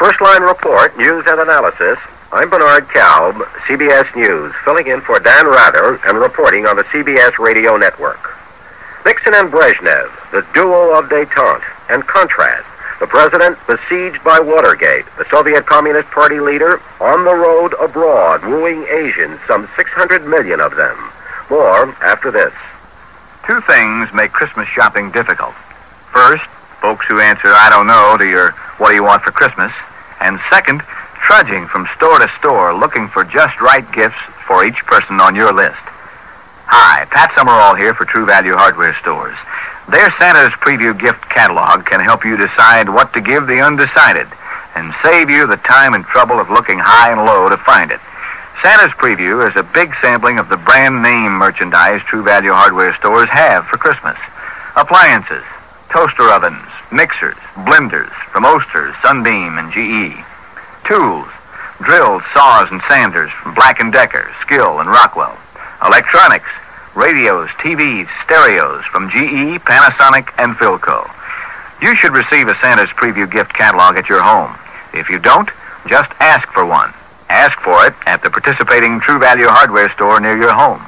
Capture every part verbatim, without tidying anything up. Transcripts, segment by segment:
First Line Report, News and Analysis. I'm Bernard Kalb, C B S News, filling in for Dan Rather and reporting on the C B S radio network. Nixon and Brezhnev, the duo of détente, and contrast. The president besieged by Watergate, the Soviet Communist Party leader on the road abroad, wooing Asians, some six hundred million of them. More after this. Two things make Christmas shopping difficult. First, folks who answer, I don't know, to your what do you want for Christmas? And second, trudging from store to store looking for just right gifts for each person on your list. Hi, Pat Summerall here for True Value Hardware Stores. Their Santa's Preview gift catalog can help you decide what to give the undecided and save you the time and trouble of looking high and low to find it. Santa's Preview is a big sampling of the brand name merchandise True Value Hardware Stores have for Christmas. Appliances, toaster ovens, mixers, blenders from Oster, Sunbeam, and G E. Tools, drills, saws, and sanders from Black and Decker, Skill, and Rockwell. Electronics, radios, T Vs, stereos from G E, Panasonic, and Philco. You should receive a Santa's Preview gift catalog at your home. If you don't, just ask for one. Ask for it at the participating True Value Hardware store near your home.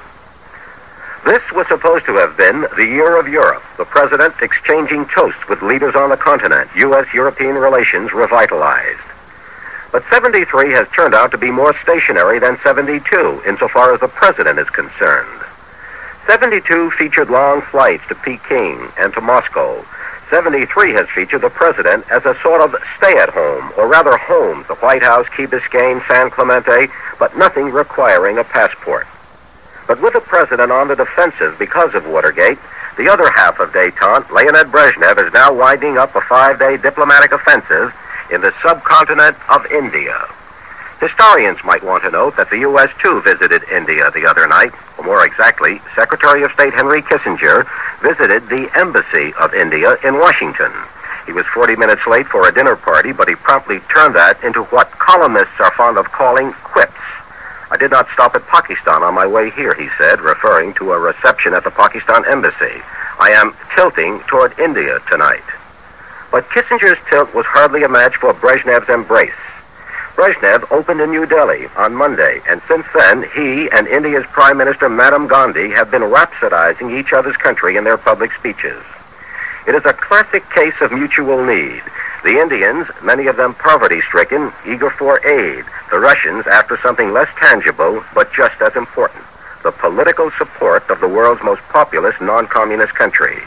This was supposed to have been the year of Europe, the president exchanging toasts with leaders on the continent, U S-European relations revitalized. But seventy-three has turned out to be more stationary than seventy-two, insofar as the president is concerned. seventy-two featured long flights to Peking and to Moscow. seventy-three has featured the president as a sort of stay-at-home, or rather homes, the White House, Key Biscayne, San Clemente, but nothing requiring a passport. But with the president on the defensive because of Watergate, the other half of détente, Leonid Brezhnev, is now winding up a five-day diplomatic offensive in the subcontinent of India. Historians might want to note that the U S too visited India the other night, or more exactly, Secretary of State Henry Kissinger visited the Embassy of India in Washington. He was forty minutes late for a dinner party, but he promptly turned that into what columnists are fond of calling quips. I did not stop at Pakistan on my way here, he said, referring to a reception at the Pakistan Embassy. I am tilting toward India tonight. But Kissinger's tilt was hardly a match for Brezhnev's embrace. Brezhnev opened in New Delhi on Monday, and since then, he and India's Prime Minister, Madam Gandhi, have been rhapsodizing each other's country in their public speeches. It is a classic case of mutual need. The Indians, many of them poverty-stricken, eager for aid. The Russians after something less tangible, but just as important, the political support of the world's most populous non-communist country.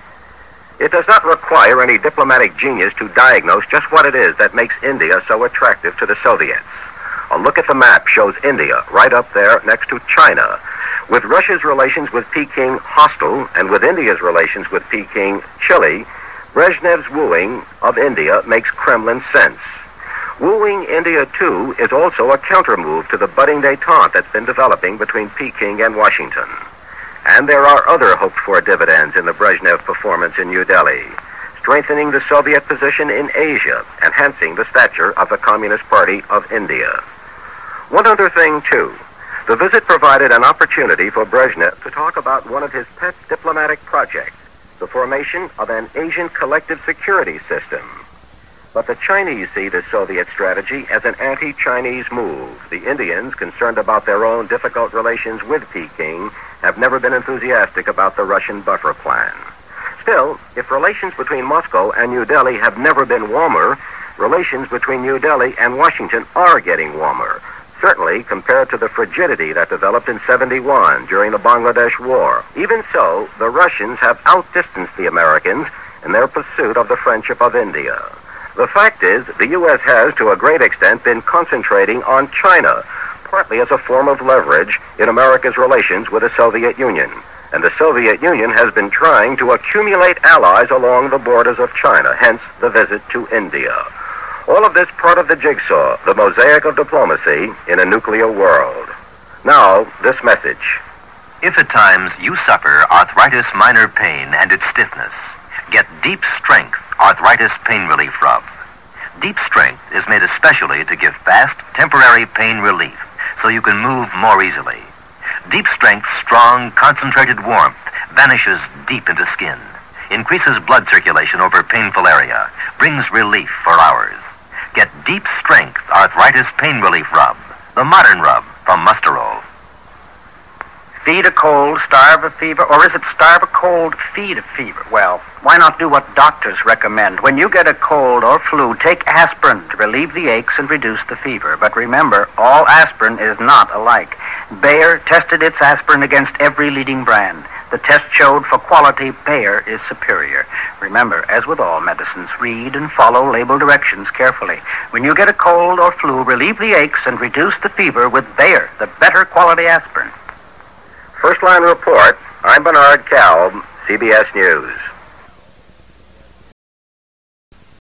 It does not require any diplomatic genius to diagnose just what it is that makes India so attractive to the Soviets. A look at the map shows India right up there next to China. With Russia's relations with Peking hostile and with India's relations with Peking chilly, Brezhnev's wooing of India makes Kremlin sense. Wooing India, too, is also a countermove to the budding détente that's been developing between Peking and Washington. And there are other hoped-for dividends in the Brezhnev performance in New Delhi, strengthening the Soviet position in Asia, enhancing the stature of the Communist Party of India. One other thing, too. The visit provided an opportunity for Brezhnev to talk about one of his pet diplomatic projects, the formation of an Asian collective security system. But the Chinese see this Soviet strategy as an anti-Chinese move. The Indians, concerned about their own difficult relations with Peking, have never been enthusiastic about the Russian buffer plan. Still, if relations between Moscow and New Delhi have never been warmer, relations between New Delhi and Washington are getting warmer, certainly compared to the frigidity that developed in seventy-one during the Bangladesh War. Even so, the Russians have outdistanced the Americans in their pursuit of the friendship of India. The fact is, the U S has, to a great extent, been concentrating on China, partly as a form of leverage in America's relations with the Soviet Union. And the Soviet Union has been trying to accumulate allies along the borders of China, hence the visit to India. All of this part of the jigsaw, the mosaic of diplomacy in a nuclear world. Now, this message. If at times you suffer arthritis minor pain and its stiffness, get Deep Strength Arthritis Pain Relief Rub. Deep Strength is made especially to give fast, temporary pain relief so you can move more easily. Deep Strength's strong, concentrated warmth vanishes deep into skin, increases blood circulation over painful area, brings relief for hours. Get Deep Strength Arthritis Pain Relief Rub, the modern rub from Musterol. Feed a cold, starve a fever, or is it starve a cold, feed a fever? Well, why not do what doctors recommend? When you get a cold or flu, take aspirin to relieve the aches and reduce the fever. But remember, all aspirin is not alike. Bayer tested its aspirin against every leading brand. The test showed for quality, Bayer is superior. Remember, as with all medicines, read and follow label directions carefully. When you get a cold or flu, relieve the aches and reduce the fever with Bayer, the better quality aspirin. First Line Report. I'm Bernard Kalb, C B S News.